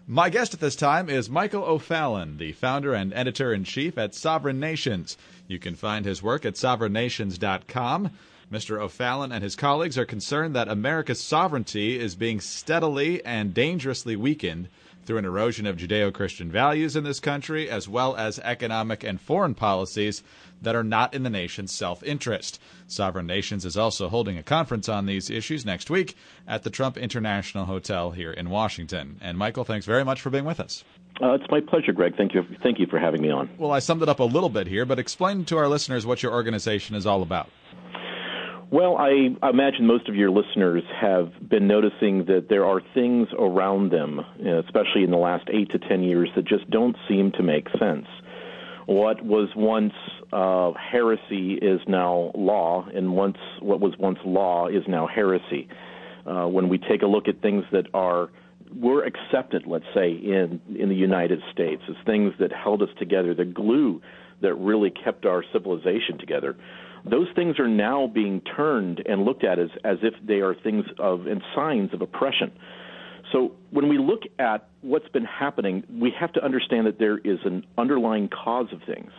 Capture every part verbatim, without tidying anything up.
My guest at this time is Michael O'Fallon, the founder and editor-in-chief at Sovereign Nations. You can find his work at sovereign nations dot com. Mister O'Fallon and his colleagues are concerned that America's sovereignty is being steadily and dangerously weakened through an erosion of Judeo-Christian values in this country, as well as economic and foreign policies that are not in the nation's self-interest. Sovereign Nations is also holding a conference on these issues next week at the Trump International Hotel here in Washington. And Michael, thanks very much for being with us. Uh, it's my pleasure, Greg. Thank you. Thank you for having me on. Well, I summed it up a little bit here, but explain to our listeners what your organization is all about. Well, I imagine most of your listeners have been noticing that there are things around them, especially in the last eight to ten years, that just don't seem to make sense. What was once uh, heresy is now law, and once what was once law is now heresy. Uh, when we take a look at things that are were accepted, let's say, in, in the United States as things that held us together, the glue that really kept our civilization together, those things are now being turned and looked at as, as if they are things of and signs of oppression. So when we look at what's been happening, we have to understand that there is an underlying cause of things.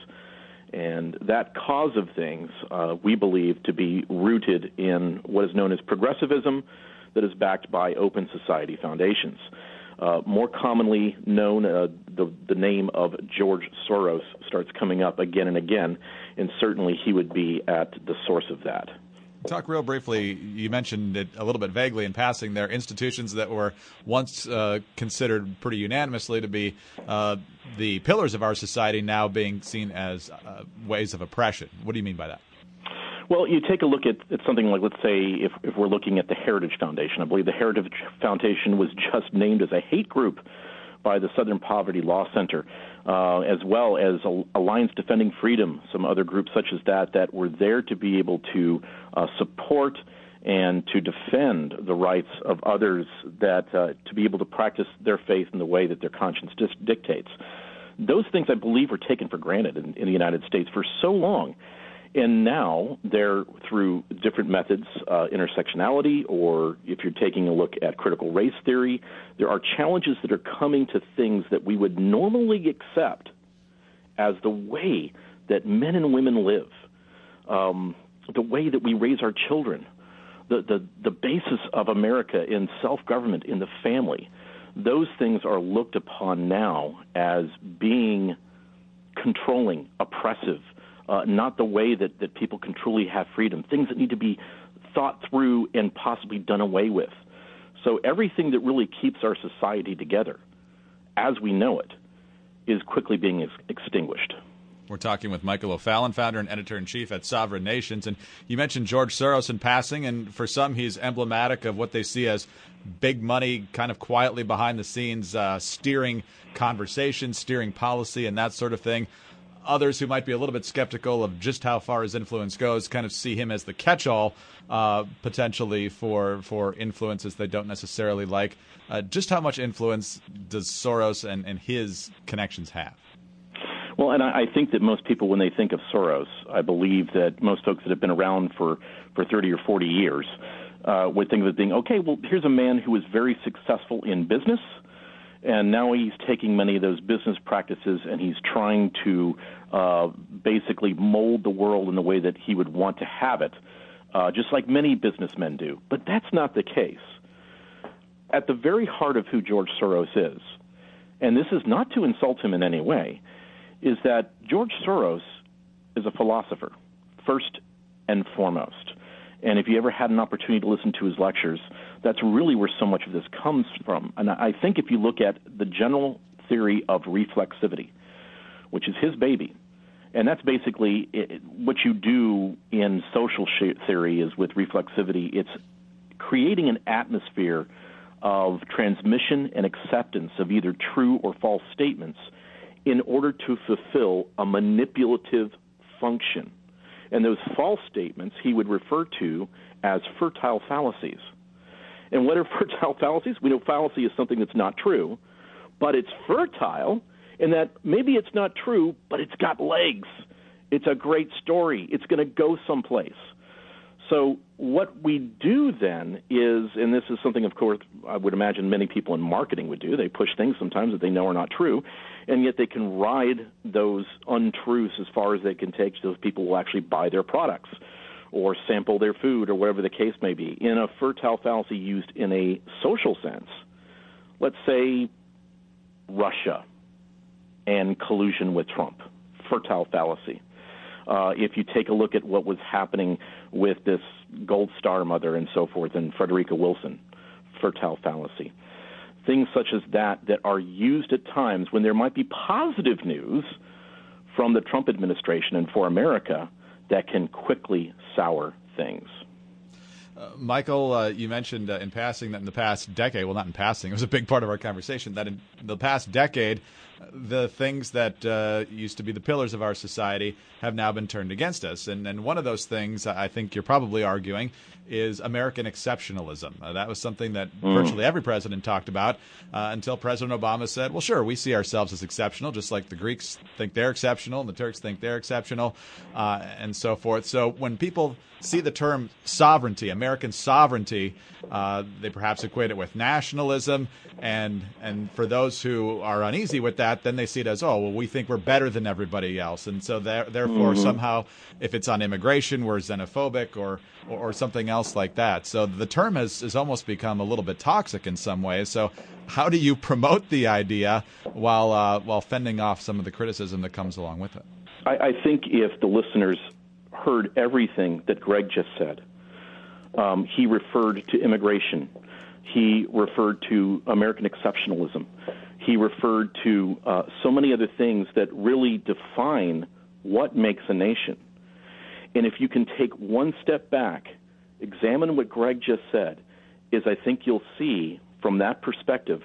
And that cause of things, uh, we believe to be rooted in what is known as progressivism that is backed by open society foundations. Uh, more commonly known, uh, the, the name of George Soros starts coming up again and again, and certainly he would be at the source of that. Talk real briefly, you mentioned it a little bit vaguely in passing there, institutions that were once uh, considered pretty unanimously to be uh, the pillars of our society now being seen as uh, ways of oppression. What do you mean by that? Well, you take a look at, at something like, let's say, if, if we're looking at the Heritage Foundation. I believe the Heritage Foundation was just named as a hate group by the Southern Poverty Law Center, uh, as well as Alliance Defending Freedom, some other groups such as that, that were there to be able to uh, support and to defend the rights of others, that uh, to be able to practice their faith in the way that their conscience dis- dictates. Those things, I believe, were taken for granted in, in the United States for so long. And now they're, through different methods, uh, intersectionality, or if you're taking a look at critical race theory, there are challenges that are coming to things that we would normally accept as the way that men and women live, um, the way that we raise our children, the, the, the basis of America in self-government, in the family. Those things are looked upon now as being controlling, oppressive, Uh, not the way that, that people can truly have freedom, things that need to be thought through and possibly done away with. So everything that really keeps our society together, as we know it, is quickly being ex- extinguished. We're talking with Michael O'Fallon, founder and editor-in-chief at Sovereign Nations. And you mentioned George Soros in passing, and for some he's emblematic of what they see as big money kind of quietly behind the scenes, uh, steering conversation, steering policy, and that sort of thing. Others who might be a little bit skeptical of just how far his influence goes kind of see him as the catch-all uh, potentially for for influences they don't necessarily like. Uh, just how much influence does Soros and, and his connections have? Well, and I, I think that most people, when they think of Soros, I believe that most folks that have been around for, for thirty or forty years uh, would think of it being, okay, well, here's a man who is very successful in business, and now he's taking many of those business practices and he's trying to uh, basically mold the world in the way that he would want to have it, uh, just like many businessmen do. But that's not the case. At the very heart of who George Soros is, and this is not to insult him in any way, is that George Soros is a philosopher, first and foremost. And if you ever had an opportunity to listen to his lectures, that's really where so much of this comes from. And I think if you look at the general theory of reflexivity, which is his baby, and that's basically it, what you do in social theory is with reflexivity, it's creating an atmosphere of transmission and acceptance of either true or false statements in order to fulfill a manipulative function. And those false statements he would refer to as fertile fallacies. And what are fertile fallacies? We know fallacy is something that's not true, but it's fertile in that maybe it's not true, but it's got legs. It's a great story. It's going to go someplace. So what we do then is, and this is something, of course, I would imagine many people in marketing would do. They push things sometimes that they know are not true, and yet they can ride those untruths as far as they can take so those people will actually buy their products or sample their food or whatever the case may be. In a fertile fallacy used in a social sense, let's say Russia and collusion with Trump, fertile fallacy. Uh, if you take a look at what was happening with this Gold Star mother and so forth and Frederica Wilson, fertile fallacy. Things such as that that are used at times when there might be positive news from the Trump administration and for America that can quickly sour things. Uh, Michael, uh, you mentioned uh, in passing that in the past decade, well, not in passing, it was a big part of our conversation, that in the past decade, the things that uh, used to be the pillars of our society have now been turned against us. And, and one of those things, I think you're probably arguing, is American exceptionalism. Uh, that was something that mm. virtually every president talked about uh, until President Obama said, well, sure, we see ourselves as exceptional, just like the Greeks think they're exceptional and the Turks think they're exceptional, uh, and so forth. So when people see the term sovereignty, American sovereignty, uh, they perhaps equate it with nationalism. And and for those who are uneasy with that, then they see it as, oh, well, we think we're better than everybody else. And so there, therefore, mm-hmm. somehow, if it's on immigration, we're xenophobic or, or, or something else like that. So the term has, has almost become a little bit toxic in some ways. So how do you promote the idea while, uh, while fending off some of the criticism that comes along with it? I, I think if the listeners heard everything that Greg just said, um, he referred to immigration. He referred to American exceptionalism. He referred to uh, so many other things that really define what makes a nation. And if you can take one step back, examine what Greg just said, is I think you'll see from that perspective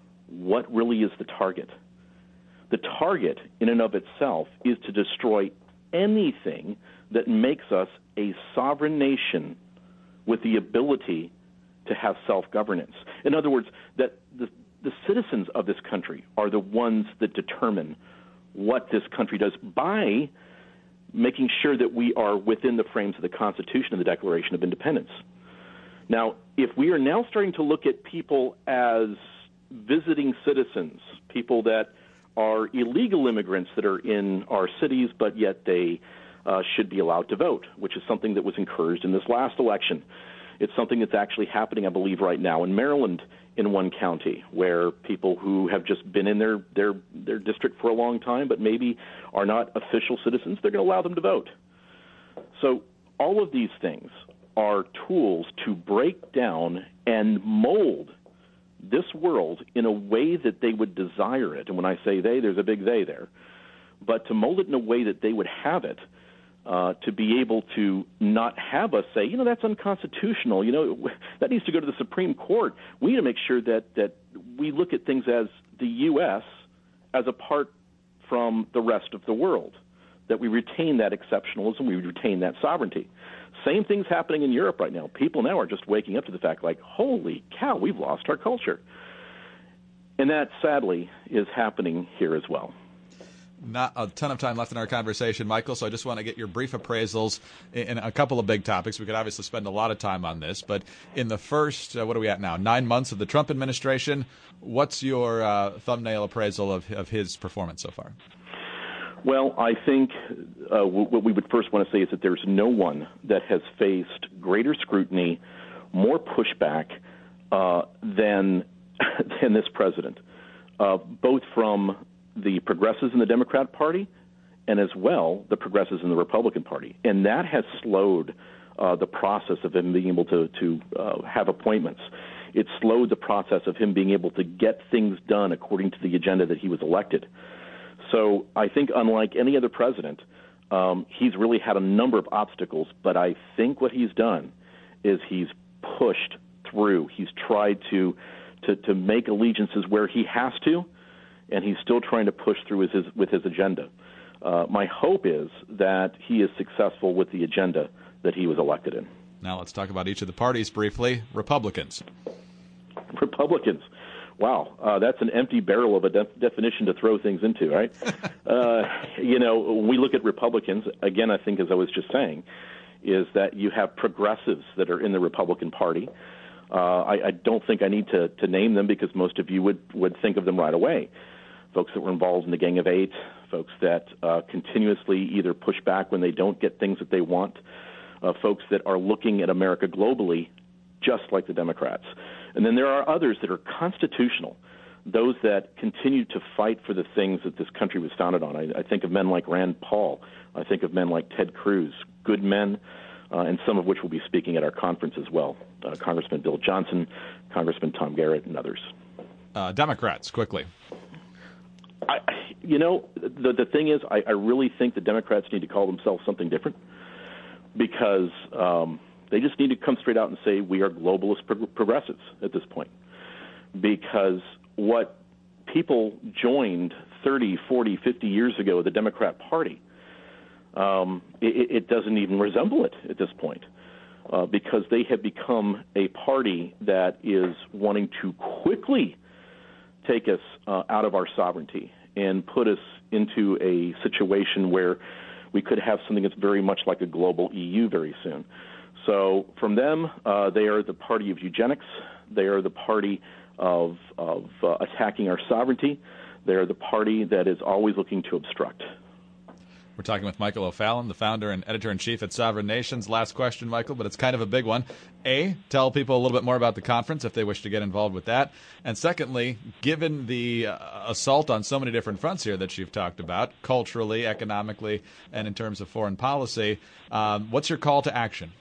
what really is the target. The target in and of itself is to destroy anything that makes us a sovereign nation with the ability to have self-governance. In other words, that the, the citizens of this country are the ones that determine what this country does by making sure that we are within the frames of the Constitution and the Declaration of Independence. Now, if we are now starting to look at people as visiting citizens, people that are illegal immigrants that are in our cities, but yet they uh, should be allowed to vote, which is something that was encouraged in this last election. It's something that's actually happening, I believe, right now in Maryland in one county, where people who have just been in their, their, their district for a long time but maybe are not official citizens, they're going to allow them to vote. So all of these things are tools to break down and mold this world in a way that they would desire it. And when I say they, there's a big they there. But to mold it in a way that they would have it, Uh, to be able to not have us say, you know, that's unconstitutional, you know, that needs to go to the Supreme Court. We need to make sure that, that we look at things as the U S as apart from the rest of the world, that we retain that exceptionalism, we retain that sovereignty. Same thing's happening in Europe right now. People now are just waking up to the fact, like, holy cow, we've lost our culture. And that, sadly, is happening here as well. Not a ton of time left in our conversation, Michael, so I just want to get your brief appraisals in a couple of big topics. We could obviously spend a lot of time on this, but in the first, uh, what are we at now, nine months of the Trump administration, what's your uh, thumbnail appraisal of, of his performance so far? Well, I think uh, what we would first want to say is that there's no one that has faced greater scrutiny, more pushback uh, than, than this president, uh, both from the progressives in the Democrat Party and as well the progressives in the Republican Party. And that has slowed uh, the process of him being able to, to uh, have appointments. It slowed the process of him being able to get things done according to the agenda that he was elected. So I think unlike any other president, um, he's really had a number of obstacles, but I think what he's done is he's pushed through. He's tried to, to, to make allegiances where he has to, and he's still trying to push through with his, with his agenda. Uh, my hope is that he is successful with the agenda that he was elected in. Now let's talk about each of the parties briefly. Republicans. Republicans. Wow, uh, that's an empty barrel of a de- definition to throw things into, right? uh, you know, when we look at Republicans, again, I think, as I was just saying, is that you have progressives that are in the Republican Party. Uh, I, I don't think I need to, to name them because most of you would, would think of them right away. Folks that were involved in the Gang of Eight, folks that uh, continuously either push back when they don't get things that they want, uh, folks that are looking at America globally just like the Democrats. And then there are others that are constitutional, those that continue to fight for the things that this country was founded on. I, I think of men like Rand Paul. I think of men like Ted Cruz, good men, uh, and some of which will be speaking at our conference as well. Uh, Congressman Bill Johnson, Congressman Tom Garrett, and others. Uh, Democrats, quickly. I, you know, the the thing is, I, I really think the Democrats need to call themselves something different because um, they just need to come straight out and say we are globalist prog- progressives at this point. Because what people joined thirty, forty, fifty years ago, the Democrat Party, um, it, it doesn't even resemble it at this point. Uh, because they have become a party that is wanting to quickly take us uh, out of our sovereignty and put us into a situation where we could have something that's very much like a global E U very soon. So from them, uh, they are the party of eugenics. They are the party of, of uh, attacking our sovereignty. They are the party that is always looking to obstruct. We're talking with Michael O'Fallon, the founder and editor-in-chief at Sovereign Nations. Last question, Michael, but it's kind of a big one. A, tell people a little bit more about the conference if they wish to get involved with that. And secondly, given the uh, assault on so many different fronts here that you've talked about, culturally, economically, and in terms of foreign policy, um, what's your call to action?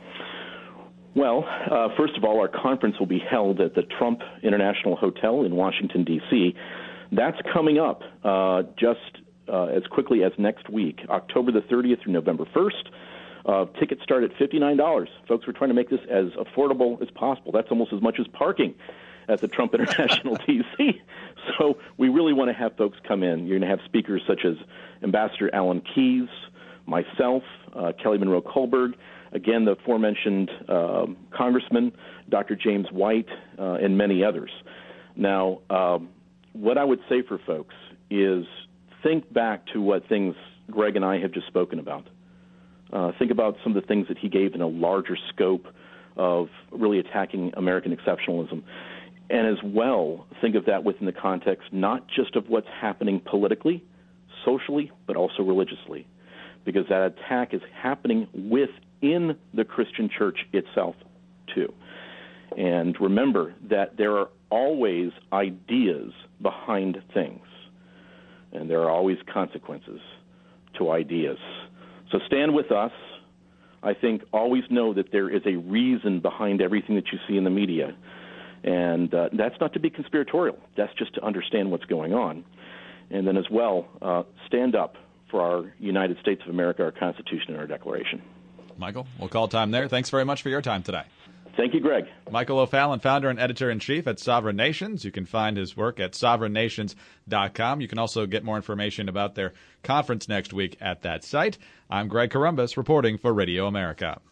Well, uh, first of all, our conference will be held at the Trump International Hotel in Washington, D C That's coming up uh, just Uh, as quickly as next week, October the thirtieth through November first. Uh, tickets start at fifty-nine dollars. Folks, we're trying to make this as affordable as possible. That's almost as much as parking at the Trump International D C. So we really want to have folks come in. You're going to have speakers such as Ambassador Alan Keyes, myself, uh, Kelly Monroe Kohlberg, again, the aforementioned uh, Congressman, Doctor James White, uh, and many others. Now, um, what I would say for folks is think back to what things Greg and I have just spoken about. Uh, think about some of the things that he gave in a larger scope of really attacking American exceptionalism. And as well, think of that within the context not just of what's happening politically, socially, but also religiously. Because that attack is happening within the Christian church itself, too. And remember that there are always ideas behind things. And there are always consequences to ideas. So stand with us. I think always know that there is a reason behind everything that you see in the media. And uh, that's not to be conspiratorial. That's just to understand what's going on. And then as well, uh, stand up for our United States of America, our Constitution, and our Declaration. Michael, we'll call time there. Thanks very much for your time today. Thank you, Greg. Michael O'Fallon, founder and editor-in-chief at Sovereign Nations. You can find his work at sovereign nations dot com. You can also get more information about their conference next week at that site. I'm Greg Corombos reporting for Radio America.